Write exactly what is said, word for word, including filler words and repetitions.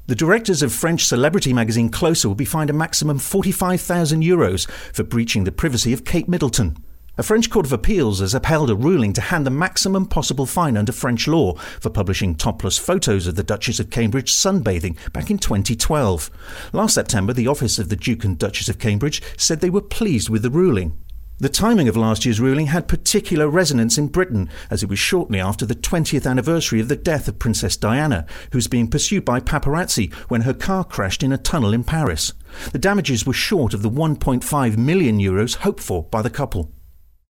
The directors of French celebrity magazine Closer will be fined a maximum forty-five thousand euros for breaching the privacy of Kate Middleton. A French Court of Appeals has upheld a ruling to hand the maximum possible fine under French law for publishing topless photos of the Duchess of Cambridge sunbathing back in twenty twelve. Last September, the Office of the Duke and Duchess of Cambridge said they were pleased with the ruling. The timing of last year's ruling had particular resonance in Britain, as it was shortly after the twentieth anniversary of the death of Princess Diana, who was being pursued by paparazzi when her car crashed in a tunnel in Paris. The damages were short of the one point five million euros hoped for by the couple.